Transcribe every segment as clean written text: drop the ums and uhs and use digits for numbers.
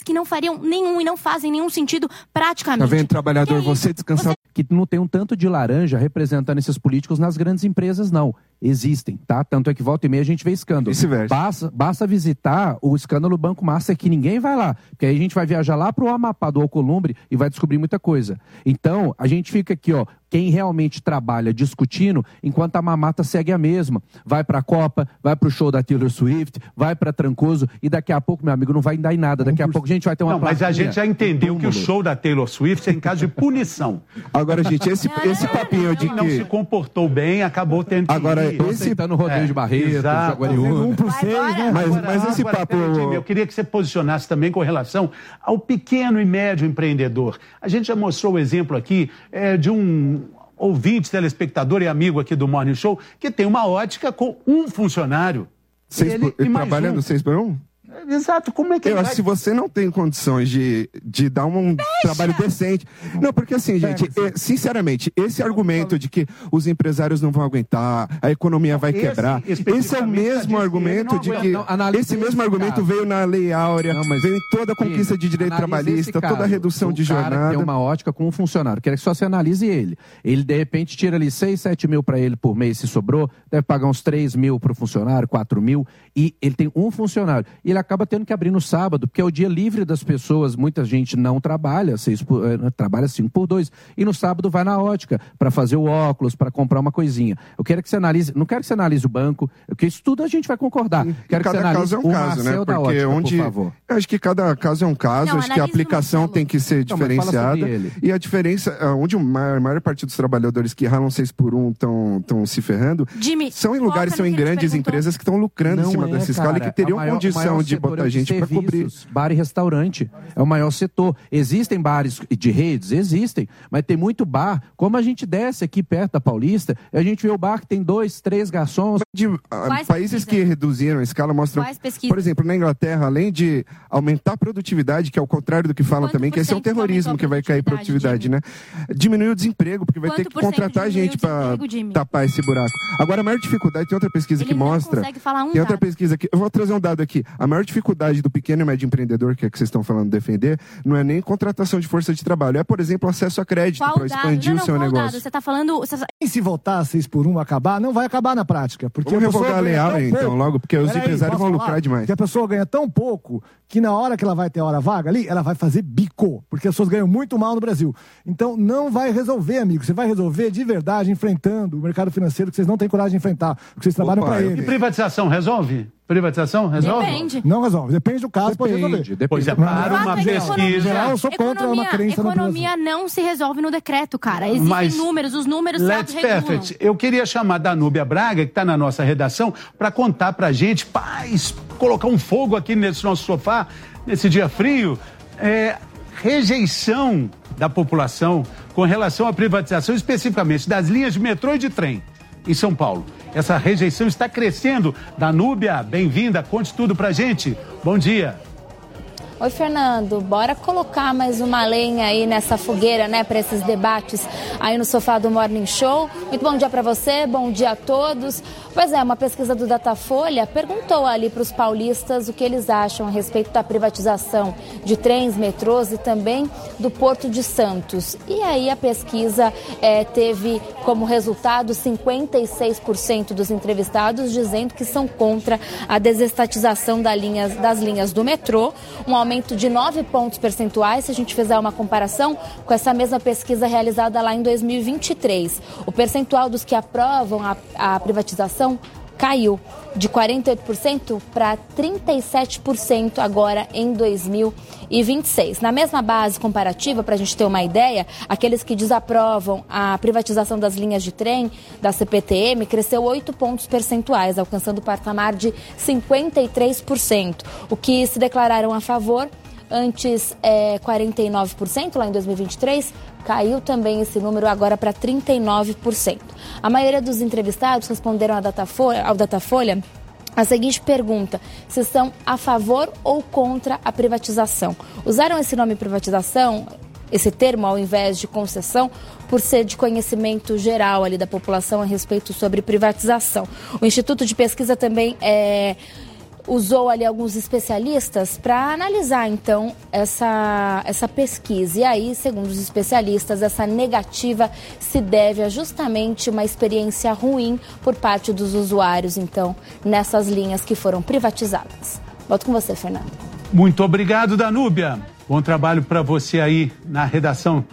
que não fariam nenhum e não fazem nenhum sentido praticamente. Tá vendo, trabalhador, você descansar... Que não tem um tanto de laranja representando esses políticos nas grandes empresas, não. Existem, tá? Tanto é que volta e meia a gente vê escândalo. Basta visitar o escândalo Banco Master, que ninguém vai lá. Porque aí a gente vai viajar lá pro Amapá do Alcolumbre e vai descobrir muita coisa. Então, a gente fica aqui, ó, quem realmente trabalha discutindo, enquanto a mamata segue a mesma. Vai pra Copa, vai pro show da Taylor Swift, vai pra Trancoso, e daqui a pouco, meu amigo, não vai dar em nada. Daqui a pouco a gente vai ter uma mas a gente já entendeu que o show da Taylor Swift é em caso de punição. Agora, gente, esse papinho de que... não se comportou bem, acabou tendo que agora, esse tá no rodeio de Barreto, Jaguariúna. Mas esse papo... Eu queria que você posicionasse também com relação ao pequeno e médio empreendedor. A gente já mostrou o exemplo aqui de um ouvinte, telespectador e amigo aqui do Morning Show, que tem uma ótica com um funcionário. Ele trabalhando 6x1? Exato, como é que eu acho que se você não tem condições de dar um trabalho decente... Não, porque assim, gente, sinceramente, esse argumento de que os empresários não vão aguentar, a economia vai quebrar, esse é o mesmo argumento de que... Esse mesmo argumento veio na Lei Áurea, veio em toda a conquista de direito trabalhista, toda a redução de jornada. O cara tem uma ótica com um funcionário, quero que só se analise ele. Ele, de repente, tira ali 6, 7 mil para ele por mês, se sobrou, deve pagar uns 3 mil para o funcionário, 4 mil, e ele tem um funcionário. E ele acaba tendo que abrir no sábado, porque é o dia livre das pessoas, muita gente não trabalha, trabalha 5x2, e no sábado vai na ótica, para fazer o óculos, para comprar uma coisinha. Eu quero que você analise, não quero que você analise o banco, porque isso tudo a gente vai concordar. Quero que você analise o Marcel da ótica, por favor. Eu acho que cada caso é um caso, acho que a aplicação tem que ser diferenciada, e a diferença, onde a maior parte dos trabalhadores que ralam 6x1 estão se ferrando, são em lugares, são em grandes empresas que estão lucrando em cima dessa escala e que teriam condição de botar gente para cobrir. Bar e restaurante é o maior setor. Existem bares de redes? Existem, mas tem muito bar. Como a gente desce aqui perto da Paulista, a gente vê o bar que tem 2, 3 garçons. Países que reduziram a escala mostram, por exemplo, na Inglaterra, além de aumentar a produtividade, que é o contrário do que falam também, que esse é um terrorismo que vai cair produtividade, né? Diminuir o desemprego, porque vai ter que contratar gente para tapar esse buraco. Agora, a maior dificuldade, tem outra pesquisa que mostra... Tem outra pesquisa que... Eu vou trazer um dado aqui. A maior dificuldade do pequeno e médio empreendedor, que é que vocês estão falando defender, não é nem contratação de força de trabalho, é, por exemplo, acesso a crédito para expandir o seu negócio. Você está falando... E se votar 6x1 acabar, não vai acabar na prática. Porque vamos revogar a Lei Áurea, então, logo, porque os empresários vão lucrar demais. Porque a pessoa ganha tão pouco que na hora que ela vai ter hora vaga ali, ela vai fazer bico, porque as pessoas ganham muito mal no Brasil. Então, não vai resolver, amigo. Você vai resolver de verdade enfrentando o mercado financeiro que vocês não têm coragem de enfrentar, porque vocês trabalham para ele. E privatização resolve? Privatização resolve? Depende. Não resolve. Depende do caso, pode resolver. Pois é, para uma pesquisa... Eu sou contra uma crença na economia não se resolve no decreto, cara. Existem números, os números se autorregulam. Eu queria chamar a Danúbia Braga, que está na nossa redação, para contar pra gente, colocar um fogo aqui nesse nosso sofá, nesse dia frio, rejeição da população com relação à privatização, especificamente das linhas de metrô e de trem em São Paulo. Essa rejeição está crescendo. Danúbia, bem-vinda, conte tudo pra gente. Bom dia. Oi, Fernando, bora colocar mais uma lenha aí nessa fogueira, né, para esses debates aí no sofá do Morning Show. Muito bom dia para você, bom dia a todos. Pois é, uma pesquisa do Datafolha perguntou ali para os paulistas o que eles acham a respeito da privatização de trens, metrôs e também do Porto de Santos. E aí a pesquisa teve como resultado 56% dos entrevistados dizendo que são contra a desestatização das linhas do metrô, um aumento de 9 pontos percentuais, se a gente fizer uma comparação com essa mesma pesquisa realizada lá em 2023. O percentual dos que aprovam a privatização caiu de 48% para 37% agora em 2026. Na mesma base comparativa, para a gente ter uma ideia, aqueles que desaprovam a privatização das linhas de trem da CPTM cresceu 8 pontos percentuais, alcançando o patamar de 53%. O que se declararam a favor, antes 49% lá em 2023, caiu também esse número agora para 39%. A maioria dos entrevistados responderam ao Datafolha a seguinte pergunta: se são a favor ou contra a privatização. Usaram esse nome privatização, esse termo, ao invés de concessão, por ser de conhecimento geral ali da população a respeito sobre privatização. O Instituto de Pesquisa também usou ali alguns especialistas para analisar, então, essa pesquisa. E aí, segundo os especialistas, essa negativa se deve a justamente uma experiência ruim por parte dos usuários, então, nessas linhas que foram privatizadas. Volto com você, Fernando. Muito obrigado, Danúbia. Bom trabalho para você aí na redação.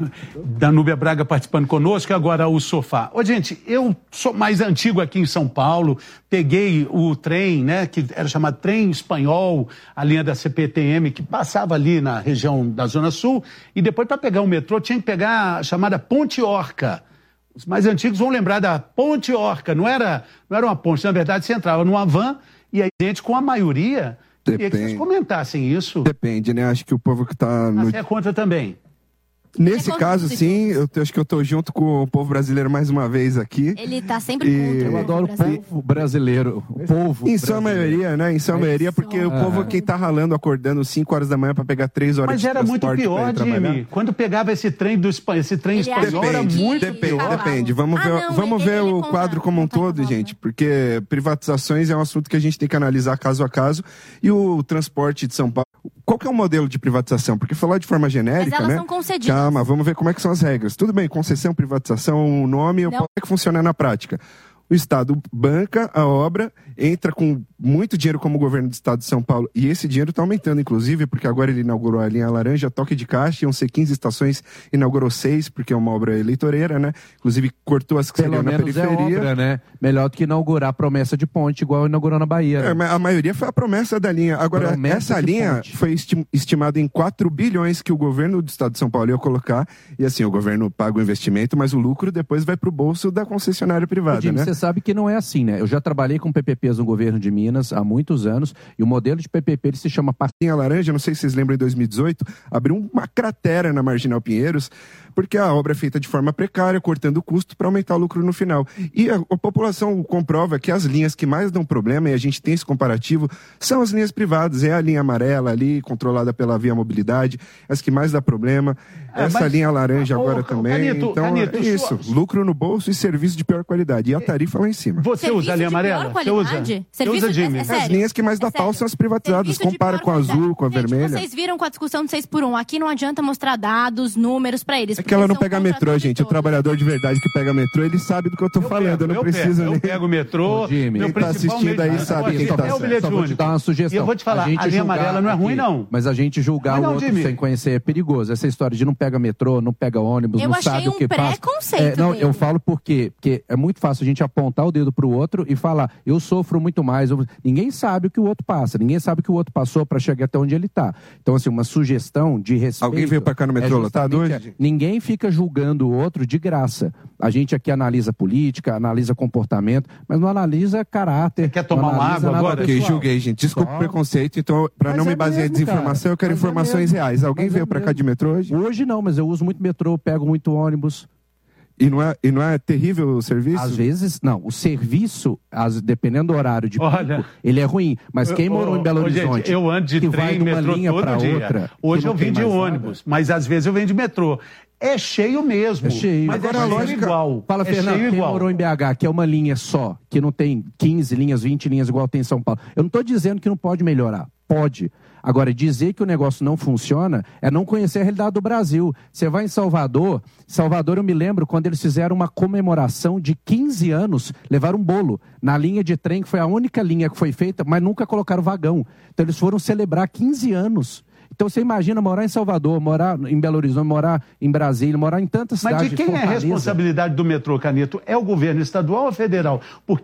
Danúbia Braga participando conosco, agora o Sofá. Ô, gente, eu sou mais antigo aqui em São Paulo, peguei o trem, né, que era chamado Trem Espanhol, a linha da CPTM, que passava ali na região da Zona Sul, e depois para pegar o metrô tinha que pegar a chamada Ponte Orca. Os mais antigos vão lembrar da Ponte Orca, não era uma ponte, na verdade você entrava numa van e a gente, com a maioria, queria que vocês comentassem isso. Depende, né, acho que o povo que está no... Você é contra também? Nesse caso, sim, eu acho que eu tô junto com o povo brasileiro mais uma vez aqui. Ele tá sempre contra. Eu adoro o povo brasileiro. O povo em sua maioria, né? Em sua maioria, porque o povo quem tá ralando, acordando 5 horas da manhã para pegar 3 horas de transporte. Mas era muito pior, Jimmy. Quando pegava esse trem espanhol, era muito pior. Depende. Vamos ver o quadro como um todo, gente. Porque privatizações é um assunto que a gente tem que analisar caso a caso. E o transporte de São Paulo... Qual que é o modelo de privatização? Porque falar de forma genérica, mas elas né? São concedidas. Calma, vamos ver como é que são as regras. Tudo bem, concessão, privatização, o nome, como é que funciona na prática? O Estado banca a obra, entra com muito dinheiro como o governo do Estado de São Paulo, e esse dinheiro está aumentando, inclusive, porque agora ele inaugurou a linha laranja, toque de caixa, iam ser 15 estações, inaugurou 6, porque é uma obra eleitoreira, né? Inclusive, cortou as que seriam na periferia. É obra, né? Melhor do que inaugurar a promessa de ponte, igual inaugurou na Bahia. Né? A maioria foi a promessa da linha. Agora, essa linha foi estimada em 4 bilhões que o governo do Estado de São Paulo ia colocar, e assim, o governo paga o investimento, mas o lucro depois vai para o bolso da concessionária privada, Jimmy, né? Você sabe que não é assim, né? Eu já trabalhei com PPPs no governo de Minas há muitos anos, e o modelo de PPP ele se chama Partinha Laranja, não sei se vocês lembram, em 2018, abriu uma cratera na Marginal Pinheiros, porque a obra é feita de forma precária, cortando o custo para aumentar o lucro no final. E a população comprova que as linhas que mais dão problema, e a gente tem esse comparativo, são as linhas privadas. É a linha amarela ali, controlada pela Via Mobilidade, as que mais dá problema. Essa linha laranja agora também. Canito, é isso, lucro no bolso e serviço de pior qualidade. E a tarifa lá em cima. Você usa a linha amarela? Você usa, Jimmy? As linhas que mais dá pau são as privatizadas. Compara com a azul, com a vermelha. Vocês viram com a discussão do 6x1. Aqui não adianta mostrar dados, números pra eles. É que ela não pega metrô, gente. O trabalhador de verdade que pega metrô, ele sabe do que eu tô falando. Eu não preciso nem... Eu pego o metrô. Jimmy, quem tá assistindo aí sabe quem tá certo. É o bilhete único. Vou te dar uma sugestão. E eu vou te falar, a linha amarela não é ruim, não. Mas a gente julgar o outro sem conhecer é perigoso. Essa história de não pega metrô, não pega ônibus, não sabe o que passa. Eu achei um preconceito Não, eu falo porque é muito fácil a gente apontar o dedo pro outro e falar, eu sofro muito mais. Ninguém sabe o que o outro passa, ninguém sabe o que o outro passou para chegar até onde ele tá. Então, assim, uma sugestão de respeito... Alguém veio para cá no metrô lotado hoje? Ninguém fica julgando o outro de graça. A gente aqui analisa política, analisa comportamento, mas não analisa caráter. Você quer tomar uma água agora? Ok, julguei, gente. Desculpa o preconceito, então, para não me basear em desinformação, eu quero informações reais. Alguém veio para cá de metrô hoje? Hoje não, mas eu uso muito metrô, pego muito ônibus. E não é terrível o serviço? Às vezes, não. O serviço, dependendo do horário de pico, ele é ruim. Mas quem morou em Belo Horizonte... Gente, eu ando de trem, metrô todo dia. Outra, hoje eu vim de ônibus, mas às vezes eu venho de metrô. É cheio mesmo. É cheio. Mas agora a lógica igual. Fala, Fernando, quem morou em BH, que é uma linha só, que não tem 15 linhas, 20 linhas igual tem em São Paulo. Eu não estou dizendo que não pode melhorar. Pode. Agora, dizer que o negócio não funciona é não conhecer a realidade do Brasil. Você vai em Salvador, eu me lembro quando eles fizeram uma comemoração de 15 anos, levaram um bolo na linha de trem, que foi a única linha que foi feita, mas nunca colocaram vagão. Então eles foram celebrar 15 anos. Então você imagina morar em Salvador, morar em Belo Horizonte, morar em Brasília, morar em tantas cidades. Mas de quem é a responsabilidade do metrô, Canito? É o governo estadual ou federal? Porque